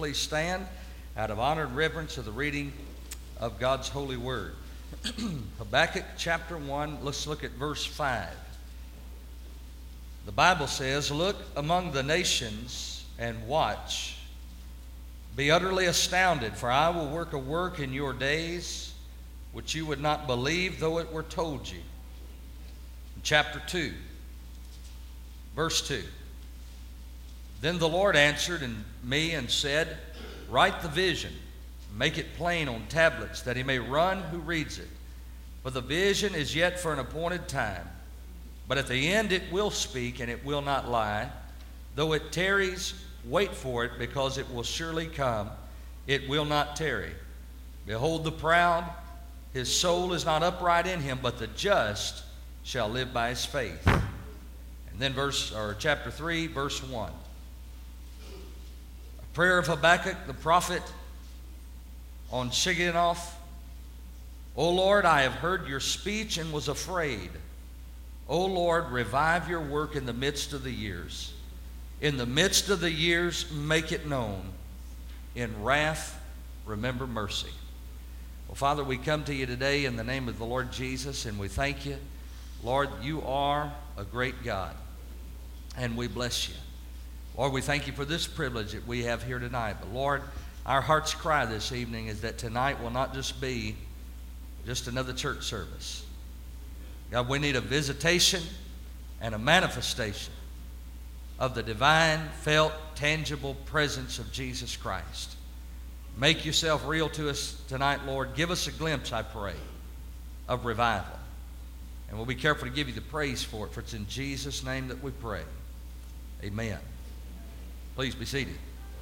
please stand out of honor and reverence of the reading of God's holy word. Habakkuk chapter 1, let's look at verse 5. The Bible says, "Look among the nations and watch. Be utterly astounded, for I will work a work in your days which you would not believe, though it were told you." Chapter 2, verse 2. "Then the Lord answered me and said, Write the vision, make it plain on tablets, that he may run who reads it. For the vision is yet for an appointed time, but at the end it will speak, and it will not lie. Though it tarries, wait for it, because it will surely come. It will not tarry. Behold the proud, his soul is not upright in him, but the just shall live by his faith." And then chapter 3, verse 1. A prayer of Habakkuk the prophet on Shigionoth. "O Lord, I have heard your speech and was afraid. O Lord, revive your work in the midst of the years. In the midst of the years, make it known. In wrath, remember mercy." Well, Father, we come to you today in the name of the Lord Jesus, and we thank you. Lord, you are a great God, and we bless you. Lord, we thank you for this privilege that we have here tonight. But Lord, our heart's cry this evening is that tonight will not just be just another church service. God, we need a visitation and a manifestation of the divine, felt, tangible presence of Jesus Christ. Make yourself real to us tonight, Lord. Give us a glimpse, I pray, of revival. And we'll be careful to give you the praise for it, for it's in Jesus' name that we pray. Amen. Please be seated.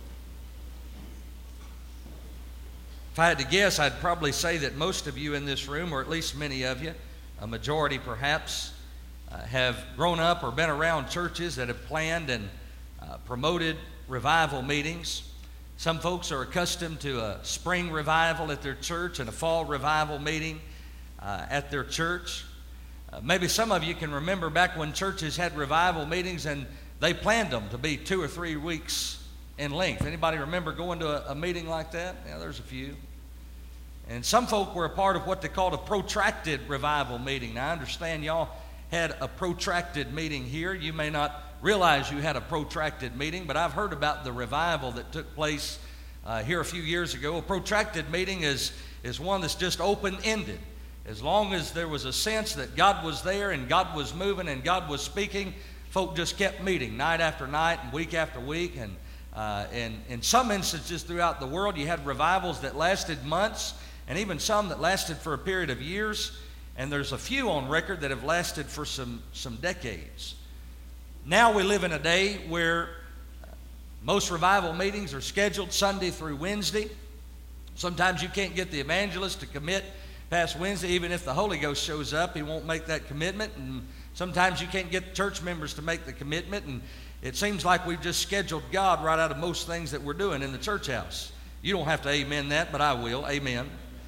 If I had to guess, I'd probably say that most of you in this room, or at least many of you, a majority perhaps, have grown up or been around churches that have planned and promoted revival meetings. Some folks are accustomed to a spring revival at their church and a fall revival meeting at their church. Maybe some of you can remember back when churches had revival meetings and they planned them to be 2 or 3 weeks in length. Anybody remember going to a meeting like that? Yeah, there's a few. And some folk were a part of what they called a protracted revival meeting. Now, I understand y'all had a protracted meeting here. You may not realize you had a protracted meeting, but I've heard about the revival that took place here a few years ago. A protracted meeting is one that's just open-ended. As long as there was a sense that God was there and God was moving and God was speaking, folk just kept meeting night after night and week after week. And in some instances throughout the world, you had revivals that lasted months and even some that lasted for a period of years. And there's a few on record that have lasted for some decades. Now we live in a day where most revival meetings are scheduled Sunday through Wednesday. Sometimes you can't get the evangelist to commit past Wednesday. Even if the Holy Ghost shows up, he won't make that commitment. And sometimes you can't get church members to make the commitment. And it seems like we've just scheduled God right out of most things that we're doing in the church house. You don't have to amen that, but I will. Amen.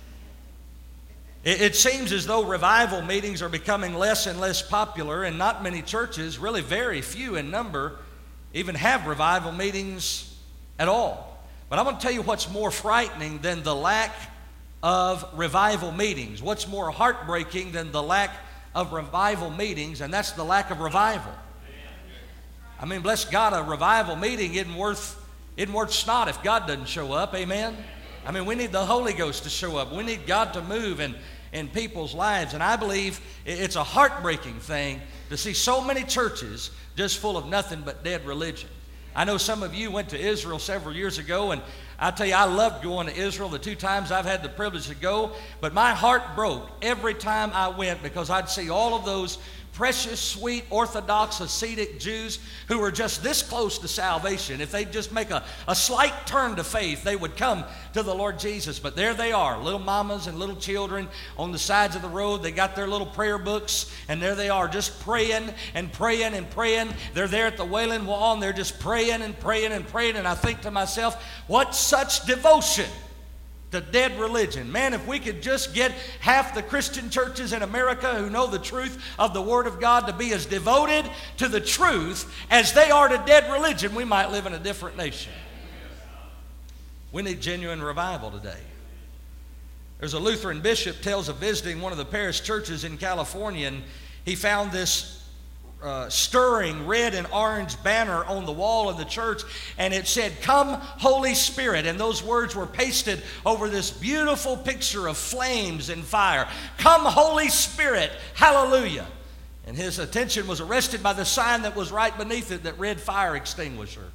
It seems as though revival meetings are becoming less and less popular, and not many churches, really very few in number, even have revival meetings at all. But I'm going to tell you what's more frightening than the lack of revival meetings. What's more heartbreaking than the lack of revival meetings, and that's the lack of revival. I mean, bless God, a revival meeting isn't worth snot if God doesn't show up. Amen? I mean, we need the Holy Ghost to show up. We need God to move in people's lives. And I believe it's a heartbreaking thing to see so many churches just full of nothing but dead religion. I know some of you went to Israel several years ago, and I tell you, I loved going to Israel the 2 times I've had the privilege to go, but my heart broke every time I went because I'd see all of those precious, sweet, Orthodox, Hasidic Jews who were just this close to salvation. If they'd just make a slight turn to faith, they would come to the Lord Jesus. But there they are, little mamas and little children on the sides of the road. They got their little prayer books, and there they are just praying and praying and praying. They're there at the Wailing Wall, and they're just praying and praying and praying. And I think to myself, what such devotion to dead religion. Man, if we could just get half the Christian churches in America who know the truth of the Word of God to be as devoted to the truth as they are to dead religion, we might live in a different nation. We need genuine revival today. There's a Lutheran bishop tells of visiting one of the parish churches in California, and he found this stirring red and orange banner on the wall of the church, and it said, "Come, Holy Spirit," and those words were pasted over this beautiful picture of flames and fire. "Come, Holy Spirit, hallelujah." And his attention was arrested by the sign that was right beneath it that read "Fire Extinguisher."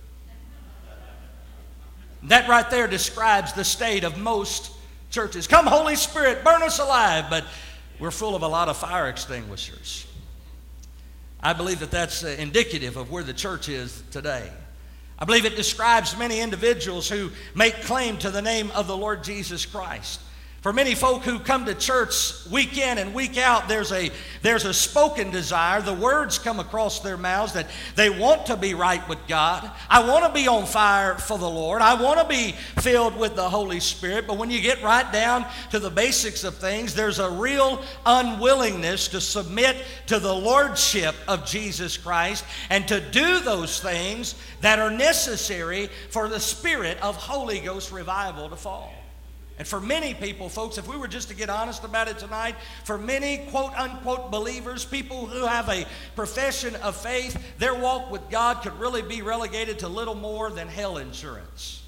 That right there describes the state of most churches. "Come, Holy Spirit, burn us alive," but we're full of a lot of fire extinguishers. I believe that that's indicative of where the church is today. I believe it describes many individuals who make claim to the name of the Lord Jesus Christ. For many folk who come to church week in and week out, there's a spoken desire. The words come across their mouths that they want to be right with God. I want to be on fire for the Lord. I want to be filled with the Holy Spirit. But when you get right down to the basics of things, there's a real unwillingness to submit to the lordship of Jesus Christ and to do those things that are necessary for the spirit of Holy Ghost revival to fall. And for many people, folks, if we were just to get honest about it tonight, for many quote-unquote believers, people who have a profession of faith, their walk with God could really be relegated to little more than hell insurance.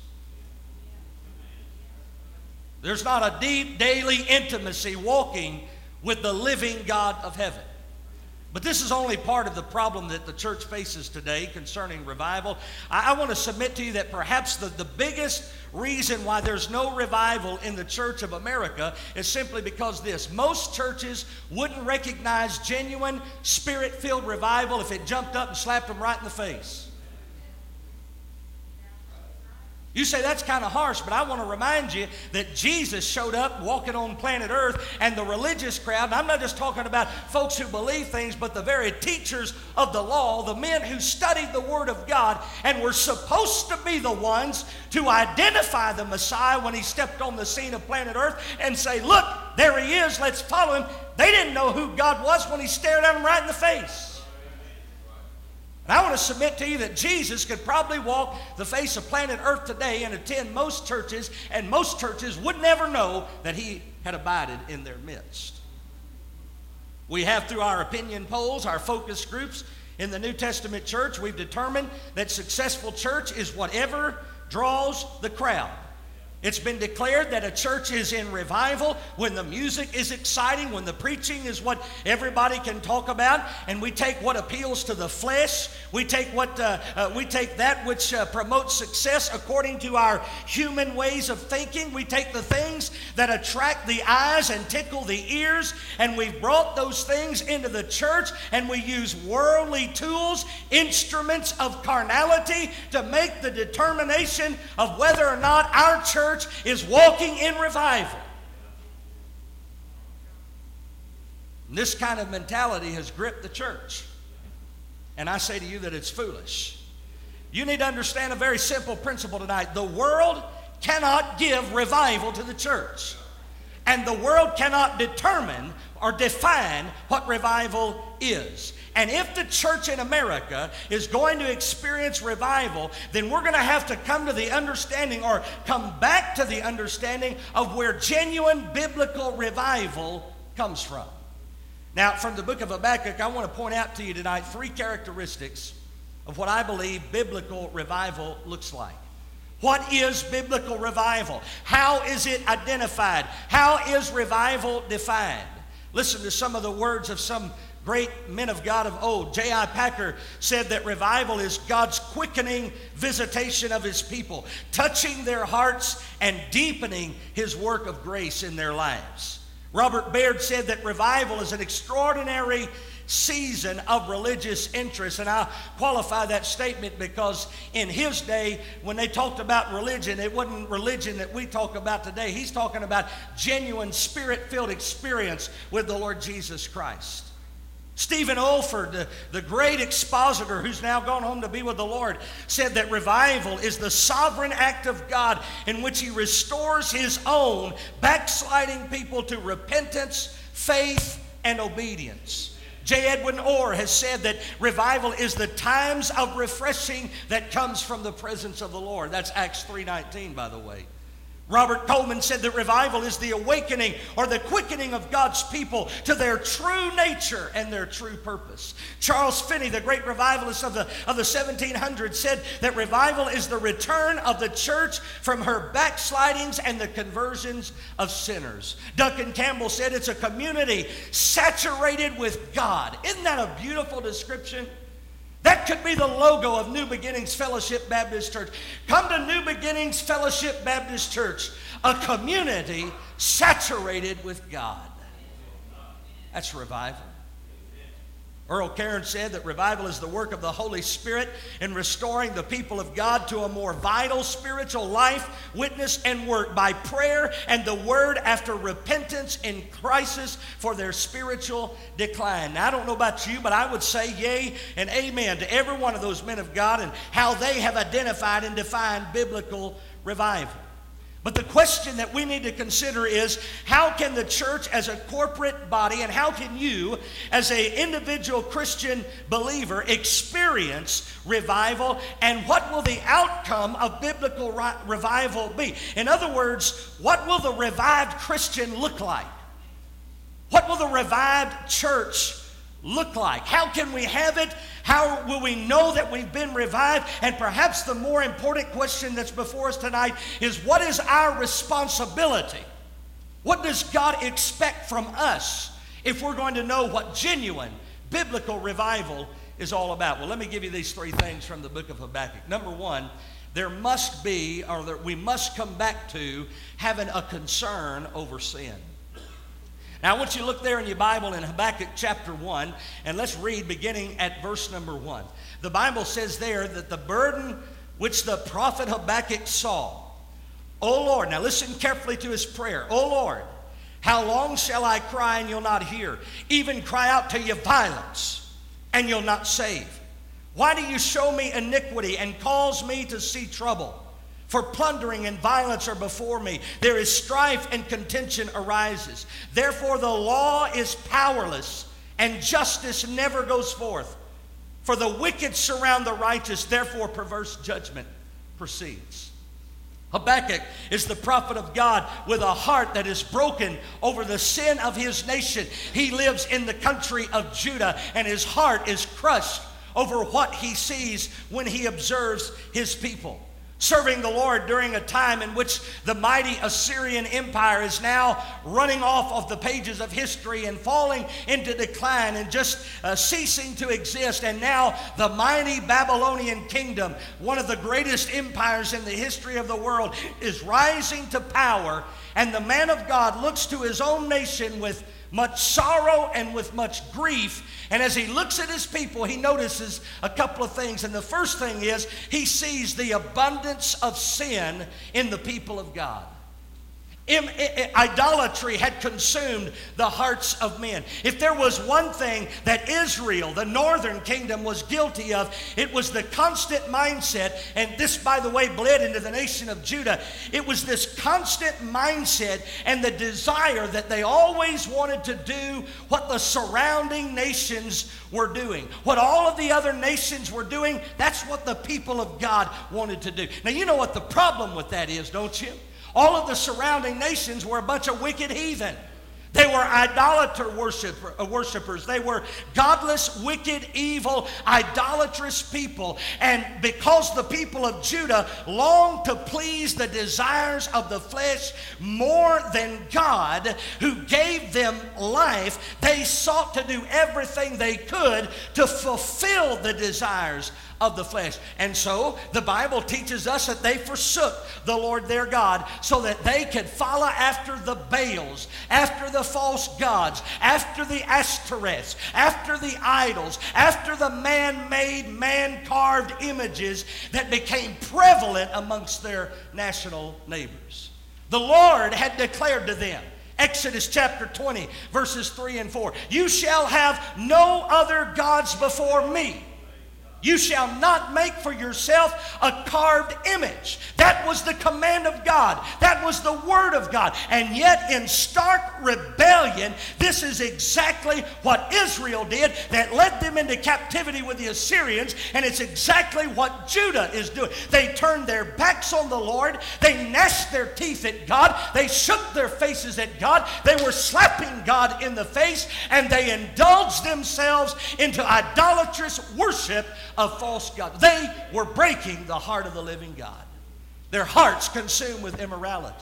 There's not a deep daily intimacy walking with the living God of heaven. But this is only part of the problem that the church faces today concerning revival. I want to submit to you that perhaps the biggest reason why there's no revival in the Church of America is simply because most churches wouldn't recognize genuine Spirit-filled revival if it jumped up and slapped them right in the face. You say that's kind of harsh, but I want to remind you that Jesus showed up walking on planet Earth, and the religious crowd, and I'm not just talking about folks who believe things, but the very teachers of the law, the men who studied the Word of God and were supposed to be the ones to identify the Messiah when he stepped on the scene of planet Earth and say, "Look, there he is, let's follow him." They didn't know who God was when he stared at them right in the face. And I want to submit to you that Jesus could probably walk the face of planet Earth today and attend most churches, and most churches would never know that he had abided in their midst. We have, through our opinion polls, our focus groups in the New Testament church, we've determined that successful church is whatever draws the crowd. It's been declared that a church is in revival when the music is exciting, when the preaching is what everybody can talk about, and we take what appeals to the flesh. We take that which promotes success according to our human ways of thinking. We take the things that attract the eyes and tickle the ears, and we've brought those things into the church, and we use worldly tools, instruments of carnality, to make the determination of whether or not our church is walking in revival. And this kind of mentality has gripped the church. And I say to you that it's foolish. You need to understand a very simple principle tonight. The world cannot give revival to the church. And the world cannot determine or define what revival is. And if the church in America is going to experience revival, then we're going to have to come to the understanding, or come back to the understanding, of where genuine biblical revival comes from. Now, from the book of Habakkuk, I want to point out to you tonight 3 characteristics of what I believe biblical revival looks like. What is biblical revival? How is it identified? How is revival defined? Listen to some of the words of some great men of God of old. J.I. Packer said that revival is God's quickening visitation of his people, touching their hearts and deepening his work of grace in their lives. Robert Baird said that revival is an extraordinary season of religious interest. And I qualify that statement because in his day, when they talked about religion, it wasn't religion that we talk about today. He's talking about genuine Spirit-filled experience with the Lord Jesus Christ. Stephen Olford, the great expositor who's now gone home to be with the Lord, said that revival is the sovereign act of God in which he restores his own backsliding people to repentance, faith, and obedience. J. Edwin Orr has said that revival is the times of refreshing that comes from the presence of the Lord. That's Acts 3:19, by the way. Robert Coleman said that revival is the awakening or the quickening of God's people to their true nature and their true purpose. Charles Finney, the great revivalist of the 1700s, said that revival is the return of the church from her backslidings and the conversions of sinners. Duncan Campbell said it's a community saturated with God. Isn't that a beautiful description? That could be the logo of New Beginnings Fellowship Baptist Church. Come to New Beginnings Fellowship Baptist Church, a community saturated with God. That's revival. Earl Cairns said that revival is the work of the Holy Spirit in restoring the people of God to a more vital spiritual life, witness, and work by prayer and the word after repentance in crisis for their spiritual decline. Now, I don't know about you, but I would say yea and amen to every one of those men of God and how they have identified and defined biblical revival. But the question that we need to consider is, how can the church as a corporate body and how can you as an individual Christian believer experience revival, and what will the outcome of biblical revival be? In other words, what will the revived Christian look like? What will the revived church look like? How can we have it? How will we know that we've been revived? And perhaps the more important question that's before us tonight is, what is our responsibility? What does God expect from us if we're going to know what genuine biblical revival is all about? Well, let me give you these three things from the book of Habakkuk. Number one, there must be, or we must come back to having a concern over sin. Now, I want you to look there in your Bible in Habakkuk chapter 1, and let's read beginning at verse number 1. The Bible says there that the burden which the prophet Habakkuk saw, O Lord, now listen carefully to his prayer. O Lord, how long shall I cry and you'll not hear? Even cry out to you violence, and you'll not save. Why do you show me iniquity and cause me to see trouble? For plundering and violence are before me. There is strife and contention arises. Therefore the law is powerless, and justice never goes forth. For the wicked surround the righteous, therefore perverse judgment proceeds. Habakkuk is the prophet of God with a heart that is broken over the sin of his nation. He lives in the country of Judah, and his heart is crushed over what he sees when he observes his people. Serving the Lord during a time in which the mighty Assyrian Empire is now running off of the pages of history and falling into decline and just ceasing to exist. And now the mighty Babylonian kingdom, one of the greatest empires in the history of the world, is rising to power. And the man of God looks to his own nation with much sorrow and with much grief. And as he looks at his people, he notices a couple of things. And the first thing is, he sees the abundance of sin in the people of God. Idolatry had consumed the hearts of men. If there was one thing that Israel, the northern kingdom, was guilty of, it was the constant mindset, and this, by the way, bled into the nation of Judah. It was this constant mindset and the desire that they always wanted to do what the surrounding nations were doing. What all of the other nations were doing, that's what the people of God wanted to do. Now, you know what the problem with that is, don't you? All of the surrounding nations were a bunch of wicked heathen. They were idolater worshipers. They were godless, wicked, evil, idolatrous people. And because the people of Judah longed to please the desires of the flesh more than God, who gave them life, they sought to do everything they could to fulfill the desires of the flesh. And so the Bible teaches us that they forsook the Lord their God so that they could follow after the Baals, after the false gods, after the Ashtoreths, after the idols, after the man-made, man-carved images that became prevalent amongst their national neighbors. The Lord had declared to them, Exodus chapter 20, verses 3 and 4, "You shall have no other gods before me." You shall not make for yourself a carved image. That was the command of God. That was the word of God. And yet in stark rebellion, this is exactly what Israel did that led them into captivity with the Assyrians, and it's exactly what Judah is doing. They turned their backs on the Lord. They gnashed their teeth at God. They shook their faces at God. They were slapping God in the face, and they indulged themselves into idolatrous worship of false gods. They were breaking the heart of the living God. Their hearts consumed with immorality.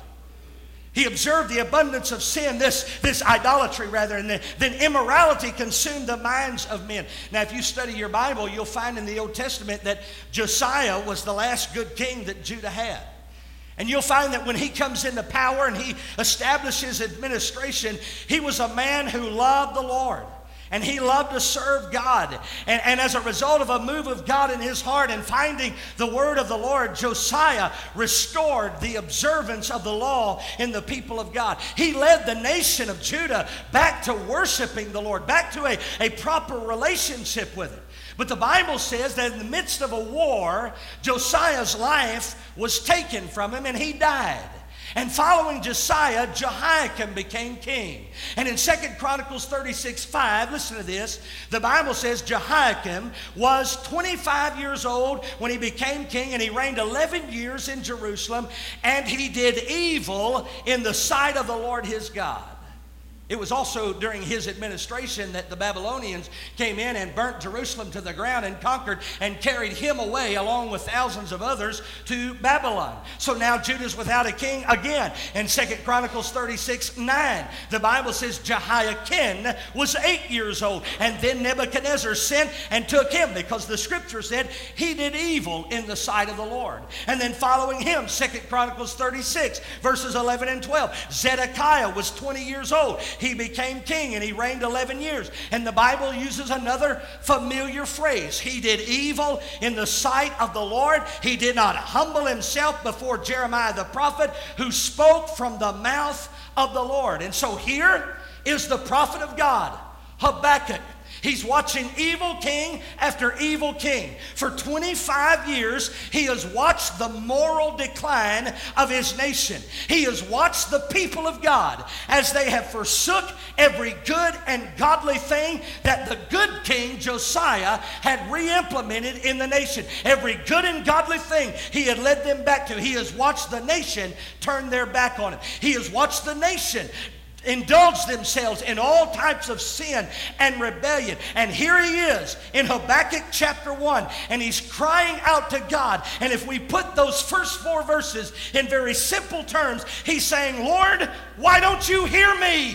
He observed the abundance of sin, this idolatry rather, and then immorality consumed the minds of men. Now, if you study your Bible, you'll find in the Old Testament that Josiah was the last good king that Judah had. And you'll find that when he comes into power and he establishes administration, he was a man who loved the Lord. And he loved to serve God. And as a result of a move of God in his heart and finding the word of the Lord, Josiah restored the observance of the law in the people of God. He led the nation of Judah back to worshiping the Lord, back to a proper relationship with it. But the Bible says that in the midst of a war, Josiah's life was taken from him and he died. And following Josiah, Jehoiakim became king. And in 2 Chronicles 36:5, listen to this, the Bible says Jehoiakim was 25 years old when he became king, and he reigned 11 years in Jerusalem, and he did evil in the sight of the Lord his God. It was also during his administration that the Babylonians came in and burnt Jerusalem to the ground and conquered and carried him away along with thousands of others to Babylon. So now Judah's without a king again. In 2 Chronicles 36:9, the Bible says Jehoiakim was 8 years old, and then Nebuchadnezzar sent and took him, because the scripture said he did evil in the sight of the Lord. And then following him, 2 Chronicles 36 verses 11 and 12, Zedekiah was 20 years old. He became king and he reigned 11 years. And the Bible uses another familiar phrase. He did evil in the sight of the Lord. He did not humble himself before Jeremiah the prophet, who spoke from the mouth of the Lord. And so here is the prophet of God, Habakkuk. He's watching evil king after evil king. For 25 years, he has watched the moral decline of his nation. He has watched the people of God as they have forsook every good and godly thing that the good king Josiah had re-implemented in the nation. Every good and godly thing he had led them back to. He has watched the nation turn their back on him. He has watched the nation indulge themselves in all types of sin and rebellion. And here he is in Habakkuk chapter 1, and he's crying out to God. And if we put those first 4 verses in very simple terms, he's saying, Lord, why don't you hear me?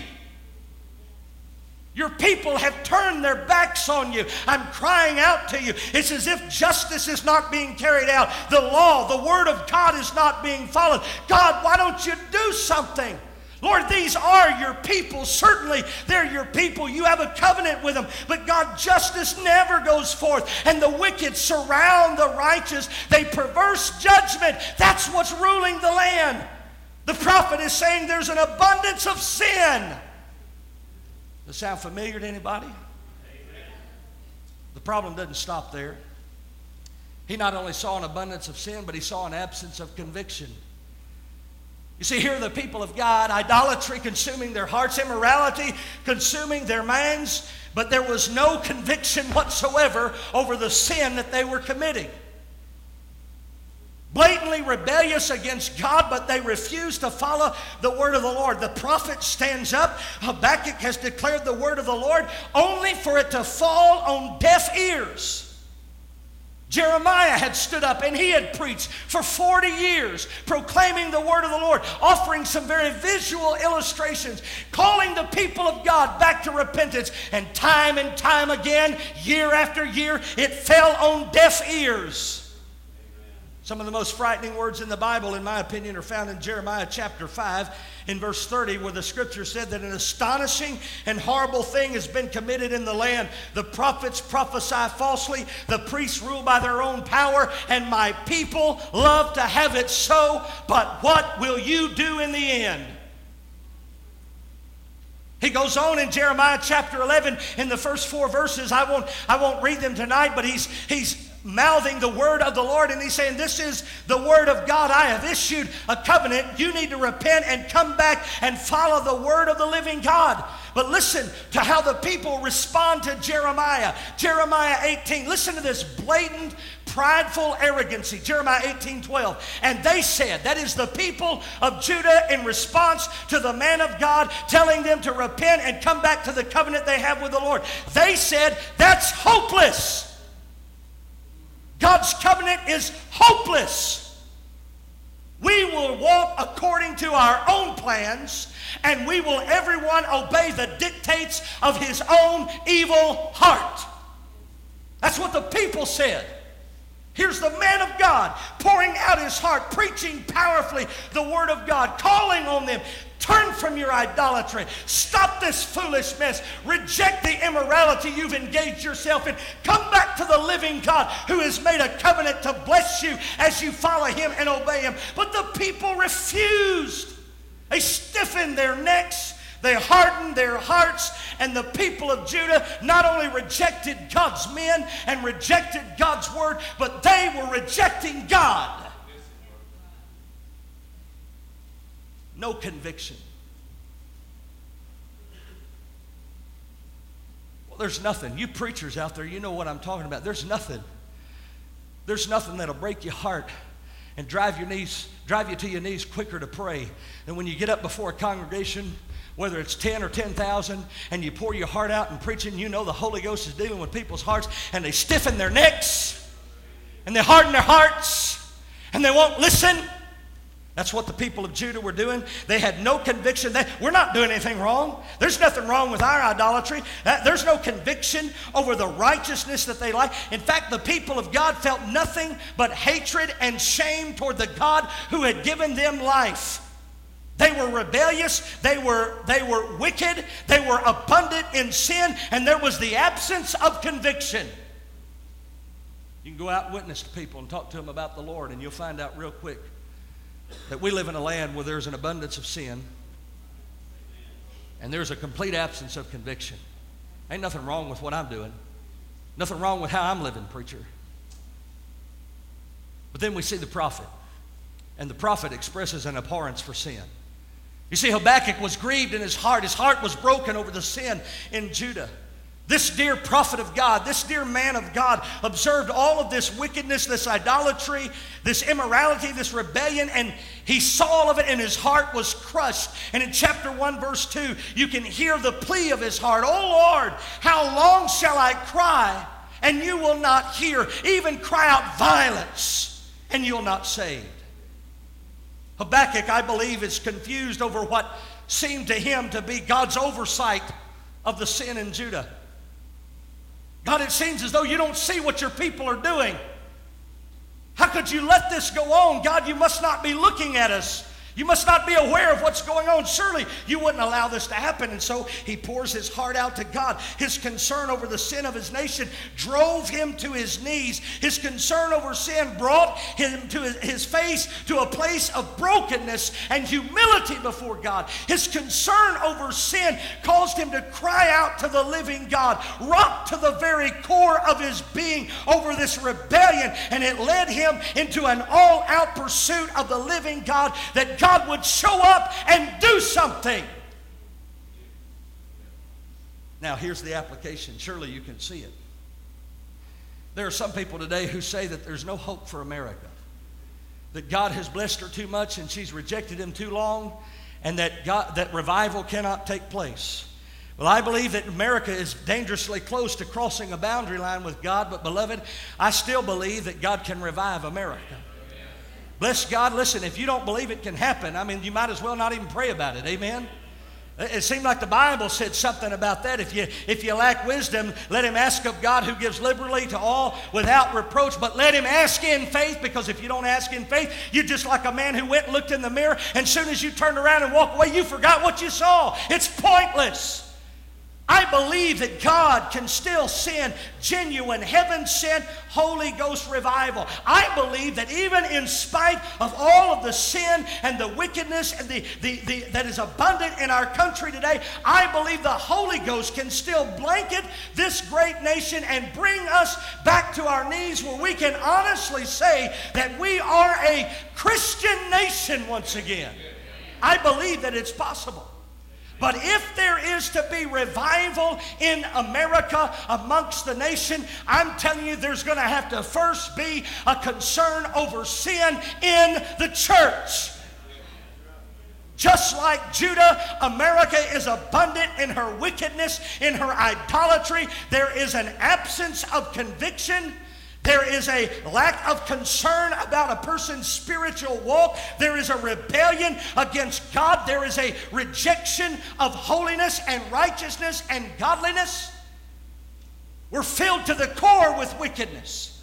Your people have turned their backs on you. I'm crying out to you. It's as if justice is not being carried out. The law, the word of God is not being followed. God, why don't you do something? Lord, these are your people. Certainly, they're your people. You have a covenant with them. But God, justice never goes forth. And the wicked surround the righteous. They perverse judgment. That's what's ruling the land. The prophet is saying there's an abundance of sin. Does that sound familiar to anybody? Amen. The problem doesn't stop there. He not only saw an abundance of sin, but he saw an absence of conviction. You see, here are the people of God, idolatry consuming their hearts, immorality consuming their minds, but there was no conviction whatsoever over the sin that they were committing. Blatantly rebellious against God, but they refused to follow the word of the Lord. The prophet stands up. Habakkuk has declared the word of the Lord only for it to fall on deaf ears. Jeremiah had stood up and he had preached for 40 years, proclaiming the word of the Lord, offering some very visual illustrations, calling the people of God back to repentance. And time again, year after year, it fell on deaf ears. Some of the most frightening words in the Bible, in my opinion, are found in Jeremiah chapter 5 in verse 30, where the scripture said that an astonishing and horrible thing has been committed in the land. The prophets prophesy falsely, the priests rule by their own power, and my people love to have it so, but what will you do in the end? He goes on in Jeremiah chapter 11 in the first 4 verses. I won't read them tonight, but he's mouthing the word of the Lord, and he's saying, this is the word of God. I have issued a covenant. You need to repent and come back and follow the word of the living God. But listen to how the people respond to Jeremiah. Jeremiah 18. Listen to this blatant, prideful arrogancy. Jeremiah 18:12. And they said, that is the people of Judah in response to the man of God telling them to repent and come back to the covenant they have with the Lord. They said, that's hopeless. God's covenant is hopeless. We will walk according to our own plans, and we will everyone obey the dictates of his own evil heart. That's what the people said. Here's the man of God pouring out his heart, preaching powerfully the word of God, calling on them. Turn from your idolatry. Stop this foolish mess. Reject the immorality you've engaged yourself in. Come back to the living God who has made a covenant to bless you as you follow him and obey him. But the people refused. They stiffened their necks. They hardened their hearts, and the people of Judah not only rejected God's men and rejected God's word, but they were rejecting God. No conviction. Well, there's nothing. You preachers out there, you know what I'm talking about. There's nothing. There's nothing that'll break your heart and drive you to your knees quicker to pray than when you get up before a congregation, whether it's 10 or 10,000, and you pour your heart out and preaching. You know the Holy Ghost is dealing with people's hearts, and they stiffen their necks, and they harden their hearts, and they won't listen. That's what the people of Judah were doing. They had no conviction. We're not doing anything wrong. There's nothing wrong with our idolatry. There's no conviction over the righteousness that they like. In fact, the people of God felt nothing but hatred and shame toward the God who had given them life. They were rebellious, they were wicked, they were abundant in sin, and there was the absence of conviction. You can go out and witness to people and talk to them about the Lord, and you'll find out real quick that we live in a land where there's an abundance of sin, and there's a complete absence of conviction. Ain't nothing wrong with what I'm doing. Nothing wrong with how I'm living, preacher. But then we see the prophet, and the prophet expresses an abhorrence for sin. You see, Habakkuk was grieved in his heart. His heart was broken over the sin in Judah. This dear prophet of God, this dear man of God, observed all of this wickedness, this idolatry, this immorality, this rebellion, and he saw all of it, and his heart was crushed. And in chapter 1, verse 2, you can hear the plea of his heart. "Oh Lord, how long shall I cry, and you will not hear? Even cry out violence, and you'll not save." Habakkuk, I believe, is confused over what seemed to him to be God's oversight of the sin in Judah. God, it seems as though you don't see what your people are doing. How could you let this go on? God, you must not be looking at us. You must not be aware of what's going on. Surely you wouldn't allow this to happen. And so he pours his heart out to God. His concern over the sin of his nation drove him to his knees. His concern over sin brought him to his face to a place of brokenness and humility before God. His concern over sin caused him to cry out to the living God, rocked to the very core of his being over this rebellion. And it led him into an all-out pursuit of the living God, that God would show up and do something. Now, here's the application. Surely you can see it. There are some people today who say that there's no hope for America, that God has blessed her too much and she's rejected him too long, and that revival cannot take place. Well, I believe that America is dangerously close to crossing a boundary line with God, but beloved, I still believe that God can revive America. Bless God. Listen, if you don't believe it can happen, I mean, you might as well not even pray about it. Amen? It seemed like the Bible said something about that. If you lack wisdom, let him ask of God, who gives liberally to all without reproach. But let him ask in faith, because if you don't ask in faith, you're just like a man who went and looked in the mirror, and as soon as you turned around and walked away, you forgot what you saw. It's pointless. I believe that God can still send genuine, heaven-sent, Holy Ghost revival. I believe that even in spite of all of the sin and the wickedness and that is abundant in our country today, I believe the Holy Ghost can still blanket this great nation and bring us back to our knees where we can honestly say that we are a Christian nation once again. I believe that it's possible. But if there is to be revival in America amongst the nation, I'm telling you there's going to have to first be a concern over sin in the church. Just like Judah, America is abundant in her wickedness, in her idolatry. There is an absence of conviction. There is a lack of concern about a person's spiritual walk. There is a rebellion against God. There is a rejection of holiness and righteousness and godliness. We're filled to the core with wickedness.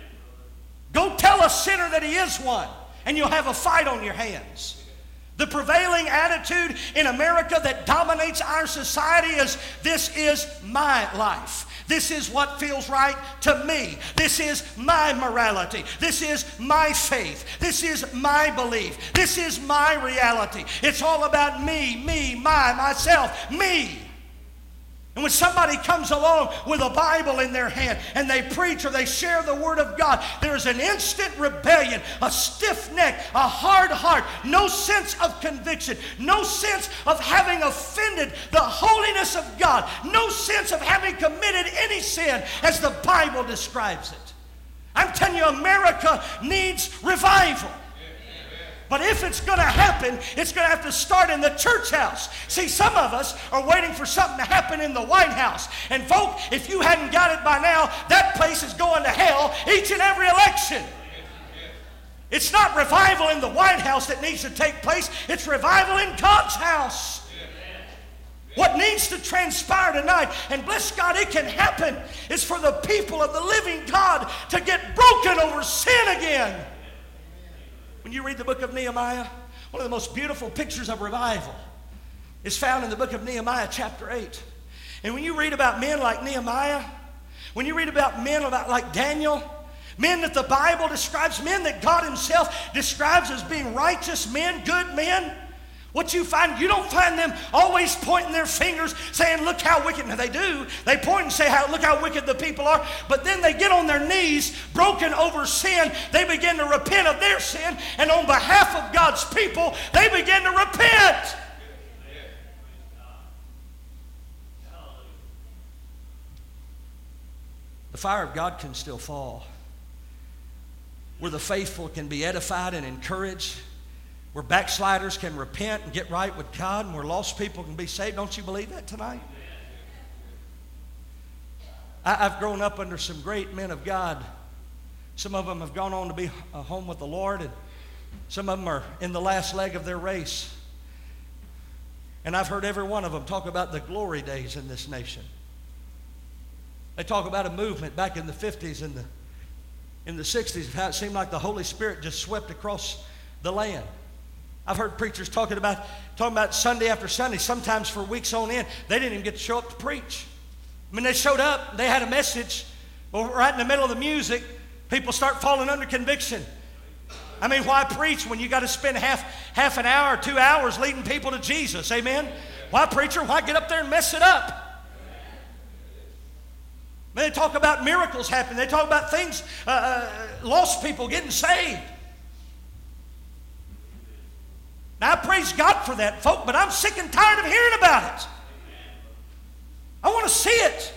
Go tell a sinner that he is one, and you'll have a fight on your hands. The prevailing attitude in America that dominates our society is, this is my life. This is what feels right to me. This is my morality. This is my faith. This is my belief. This is my reality. It's all about me, myself, me. And when somebody comes along with a Bible in their hand and they preach or they share the Word of God, there's an instant rebellion, a stiff neck, a hard heart, no sense of conviction, no sense of having offended the holiness of God, no sense of having committed any sin as the Bible describes it. I'm telling you, America needs revival. But if it's going to happen, it's going to have to start in the church house. See, some of us are waiting for something to happen in the White House. And folk, if you hadn't got it by now, that place is going to hell each and every election. It's not revival in the White House that needs to take place. It's revival in God's house. What needs to transpire tonight, and bless God, it can happen, is for the people of the living God to get broken over sin again. When you read the book of Nehemiah, one of the most beautiful pictures of revival is found in the book of Nehemiah chapter 8. And when you read about men like Nehemiah, when you read about men like Daniel, men that the Bible describes, men that God himself describes as being righteous men, good men, what you find, you don't find them always pointing their fingers saying, look how wicked. Now they do. They point and say, look how wicked the people are. But then they get on their knees, broken over sin. They begin to repent of their sin. And on behalf of God's people, they begin to repent. The fire of God can still fall, where the faithful can be edified and encouraged, where backsliders can repent and get right with God, and where lost people can be saved. Don't you believe that tonight? I've grown up under some great men of God. Some of them have gone on to be home with the Lord, and some of them are in the last leg of their race. And I've heard every one of them talk about the glory days in this nation. They talk about a movement back in the 50s and in the 60s, how it seemed like the Holy Spirit just swept across the land. I've heard preachers talking about Sunday after Sunday, sometimes for weeks on end. They didn't even get to show up to preach. I mean, they showed up, they had a message, but right in the middle of the music, people start falling under conviction. I mean, why preach when you got to spend half an hour or 2 hours leading people to Jesus? Amen? Why, preacher? Why get up there and mess it up? They talk about miracles happening. They talk about things, lost people getting saved. Now, I praise God for that, folk, but I'm sick and tired of hearing about it. I want to see it.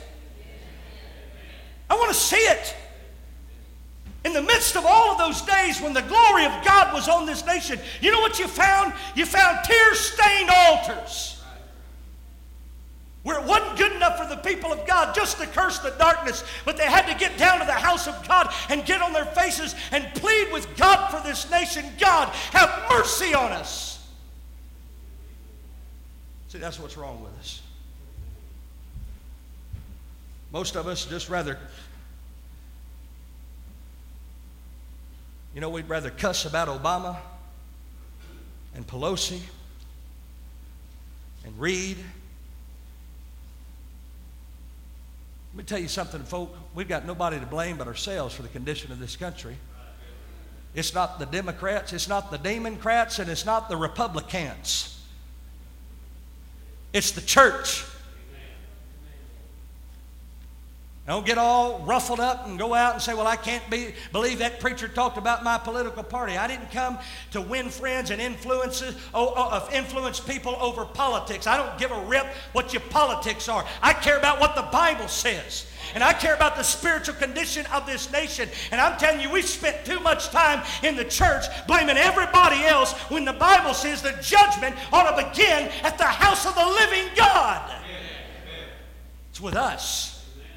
I want to see it. In the midst of all of those days when the glory of God was on this nation, you know what you found? You found tear-stained altars, where it wasn't good enough for the people of God just to curse the darkness, but they had to get down to the house of God and get on their faces and plead with God for this nation. God, have mercy on us. See, that's what's wrong with us. Most of us just rather, we'd rather cuss about Obama and Pelosi and Reid me tell you something, folk. We've got nobody to blame but ourselves for the condition of this country. It's not the Democrats, it's not the Democrats, and it's not the Republicans. It's the church. Don't get all ruffled up and go out and say, well, I can't believe that preacher talked about my political party. I didn't come to win friends and influence people over politics. I don't give a rip what your politics are. I care about what the Bible says. And I care about the spiritual condition of this nation. And I'm telling you, we've spent too much time in the church blaming everybody else when the Bible says the judgment ought to begin at the house of the living God. It's with us.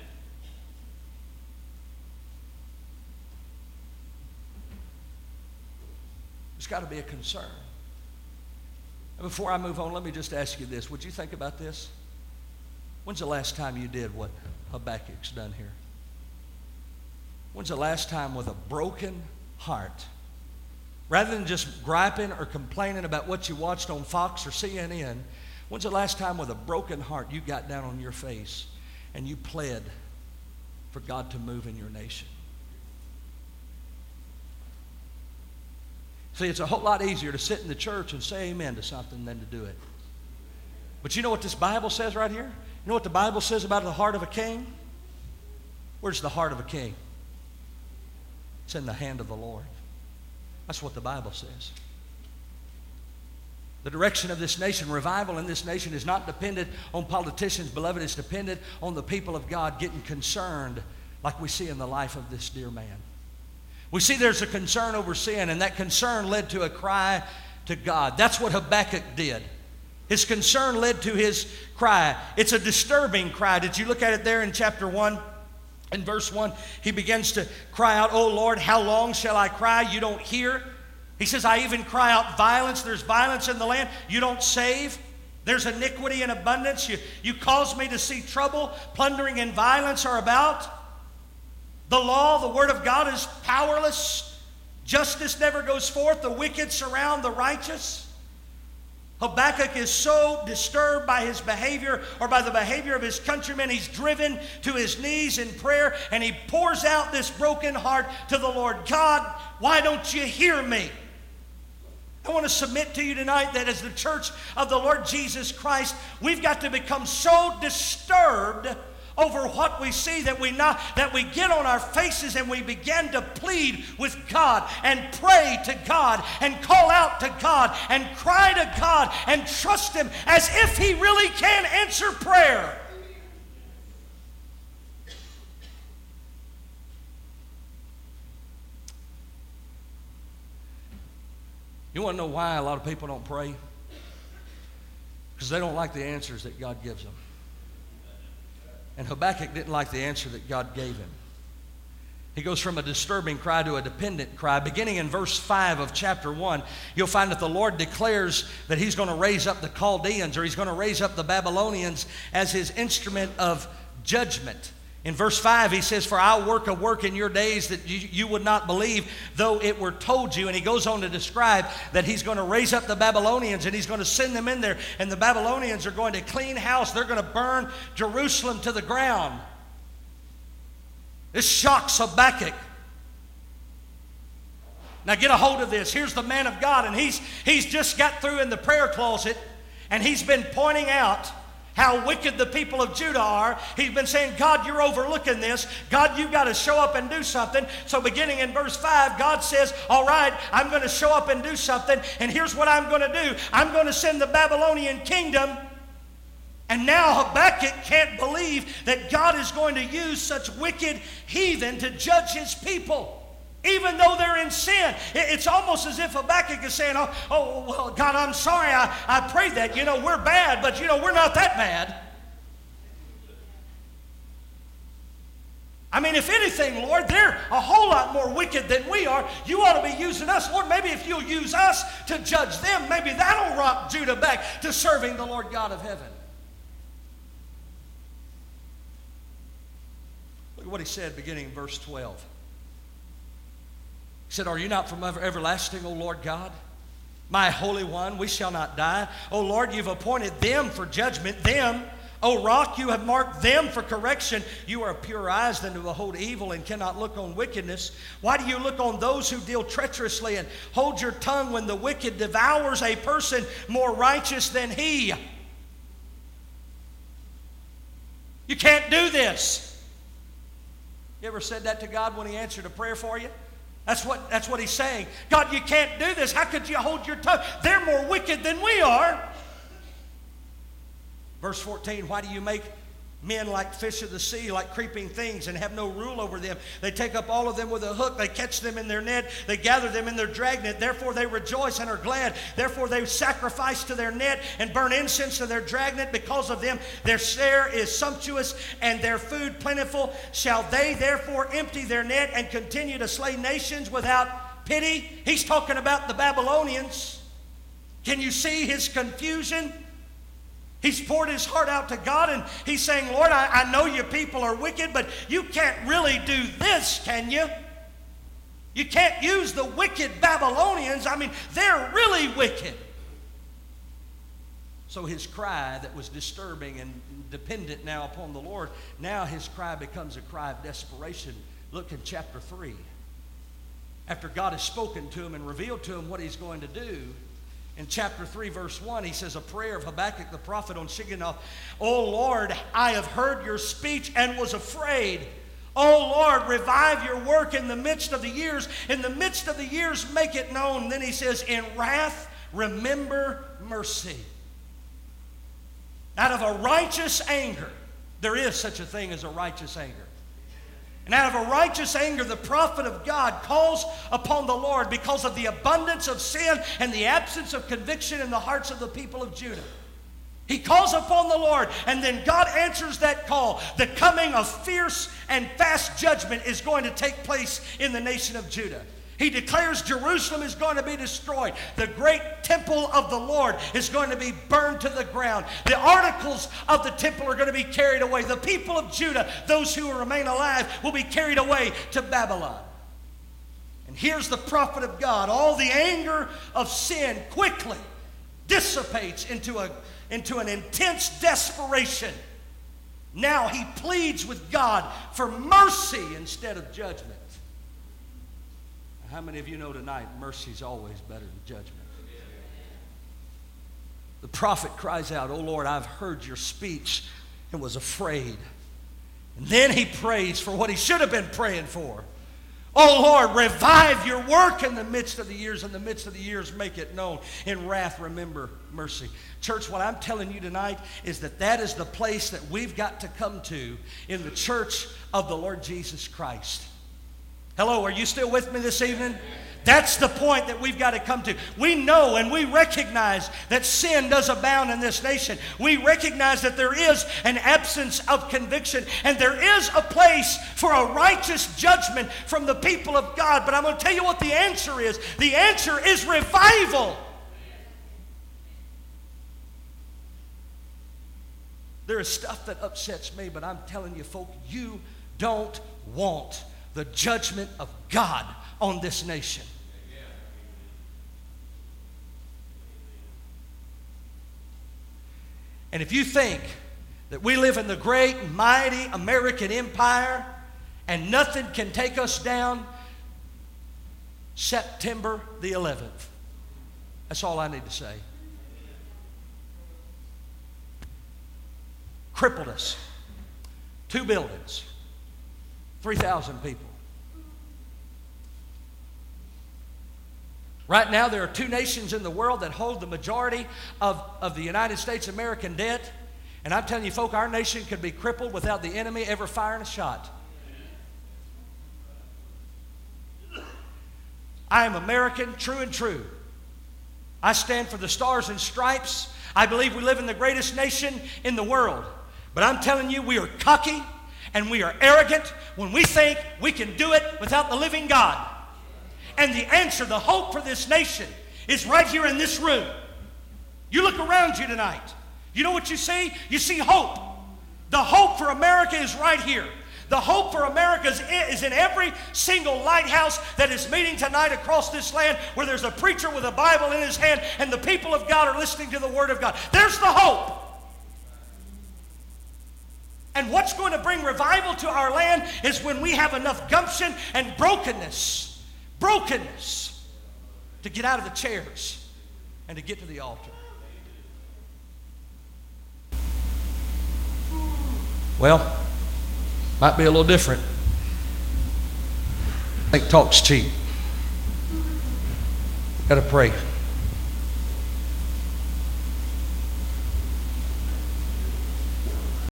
There's got to be a concern. And before I move on, let me just ask you this. Would you think about this? When's the last time you did what Habakkuk's done here? When's the last time with a broken heart, rather than just griping or complaining about what you watched on Fox or CNN, when's the last time with a broken heart you got down on your face and you pled for God to move in your nation? See, it's a whole lot easier to sit in the church and say amen to something than to do it. But you know what this Bible says right here? You know what the Bible says about the heart of a king? Where's the heart of a king? It's in the hand of the Lord. That's what the Bible says. The direction of this nation, revival in this nation, is not dependent on politicians, beloved. It's dependent on the people of God getting concerned like we see in the life of this dear man. We see there's a concern over sin, and that concern led to a cry to God. That's what Habakkuk did. His concern led to his cry. It's a disturbing cry. Did you look at it there in chapter 1? In verse 1, he begins to cry out, "Oh Lord, how long shall I cry? You don't hear." He says, "I even cry out violence. There's violence in the land. You don't save. There's iniquity in abundance. You cause me to see trouble. Plundering and violence are about. The law, the word of God, is powerless. Justice never goes forth. The wicked surround the righteous." Habakkuk is so disturbed by his behavior, or by the behavior of his countrymen, he's driven to his knees in prayer, and he pours out this broken heart to the Lord. God, why don't you hear me? I want to submit to you tonight that as the church of the Lord Jesus Christ, we've got to become so disturbed over what we see that we get on our faces and we begin to plead with God and pray to God and call out to God and cry to God and trust Him as if He really can answer prayer. You want to know why a lot of people don't pray? Because they don't like the answers that God gives them. And Habakkuk didn't like the answer that God gave him. He goes from a disturbing cry to a dependent cry. Beginning in verse 5 of chapter 1, you'll find that the Lord declares that He's going to raise up the Chaldeans, or He's going to raise up the Babylonians as His instrument of judgment. In verse 5, He says, "For I'll work a work in your days that you would not believe, though it were told you." And He goes on to describe that He's going to raise up the Babylonians and He's going to send them in there. And the Babylonians are going to clean house. They're going to burn Jerusalem to the ground. This shocks Habakkuk. Now get a hold of this. Here's the man of God, and he's just got through in the prayer closet, and he's been pointing out how wicked the people of Judah are. He's been saying, God, you're overlooking this. God, you've got to show up and do something. So beginning in verse 5, God says, all right, I'm going to show up and do something. And here's what I'm going to do. I'm going to send the Babylonian kingdom. And now Habakkuk can't believe that God is going to use such wicked heathen to judge His people, even though they're in sin. It's almost as if Habakkuk is saying, oh well, God, I'm sorry I prayed that. We're bad, but we're not that bad. I mean, if anything, Lord, they're a whole lot more wicked than we are. You ought to be using us. Lord, maybe if you'll use us to judge them, maybe that'll rock Judah back to serving the Lord God of heaven. Look at what he said beginning in verse 12. He said, "Are you not from everlasting, O Lord God? My Holy One, we shall not die. O Lord, you've appointed them for judgment, them O rock, you have marked them for correction. You are of pure eyes than to behold evil and cannot look on wickedness. Why do you look on those who deal treacherously and hold your tongue when the wicked devours a person more righteous than he? You can't do this. You ever said that to God when he answered a prayer for you? That's what he's saying. God, you can't do this. How could you hold your tongue? They're more wicked than we are. Verse 14, why do you make men like fish of the sea, like creeping things, and have no rule over them? They take up all of them with a hook. They catch them in their net. They gather them in their dragnet. Therefore they rejoice and are glad. Therefore they sacrifice to their net and burn incense to their dragnet. Because of them their share is sumptuous and their food plentiful. Shall they therefore empty their net and continue to slay nations without pity? He's talking about the Babylonians. Can you see his confusion? He's poured his heart out to God, and he's saying, Lord, I know you people are wicked, but you can't really do this, can you? You can't use the wicked Babylonians. I mean, they're really wicked. So his cry that was disturbing and dependent now upon the Lord, now his cry becomes a cry of desperation. Look in chapter 3. After God has spoken to him and revealed to him what he's going to do, in chapter 3, verse 1, he says a prayer of Habakkuk the prophet on Shigionoth. O Lord, I have heard your speech and was afraid. O Lord, revive your work in the midst of the years. In the midst of the years, make it known. Then he says, in wrath, remember mercy. Out of a righteous anger, there is such a thing as a righteous anger. And out of a righteous anger, the prophet of God calls upon the Lord because of the abundance of sin and the absence of conviction in the hearts of the people of Judah. He calls upon the Lord, and then God answers that call. The coming of fierce and fast judgment is going to take place in the nation of Judah. He declares Jerusalem is going to be destroyed. The great temple of the Lord is going to be burned to the ground. The articles of the temple are going to be carried away. The people of Judah, those who remain alive, will be carried away to Babylon. And here's the prophet of God. All the anger of sin quickly dissipates into an intense desperation. Now he pleads with God for mercy instead of judgment. How many of you know tonight mercy is always better than judgment? The prophet cries out, O Lord, I've heard your speech and was afraid. And then he prays for what he should have been praying for. O Lord, revive your work in the midst of the years. In the midst of the years, make it known. In wrath, remember mercy. Church, what I'm telling you tonight is that is the place that we've got to come to in the church of the Lord Jesus Christ. Hello, are you still with me this evening? That's the point that we've got to come to. We know and we recognize that sin does abound in this nation. We recognize that there is an absence of conviction, and there is a place for a righteous judgment from the people of God. But I'm going to tell you what the answer is. The answer is revival. There is stuff that upsets me, but I'm telling you, folk, you don't want the judgment of God on this nation. And if you think that we live in the great and mighty American empire and nothing can take us down, September the 11th. That's all I need to say. Crippled us. 2 buildings. 3,000 people. Right now, there are 2 nations in the world that hold the majority of the United States American debt. And I'm telling you, folk, our nation could be crippled without the enemy ever firing a shot. I am American, true and true. I stand for the stars and stripes. I believe we live in the greatest nation in the world. But I'm telling you, we are cocky and we are arrogant when we think we can do it without the living God. And the answer, the hope for this nation is right here in this room. You look around you tonight. You know what you see? You see hope. The hope for America is right here. The hope for America is in every single lighthouse that is meeting tonight across this land, where there's a preacher with a Bible in his hand and the people of God are listening to the Word of God. There's the hope. And what's going to bring revival to our land is when we have enough gumption and brokenness to get out of the chairs and to get to the altar. Well, might be a little different. I think talk's cheap. Got to pray.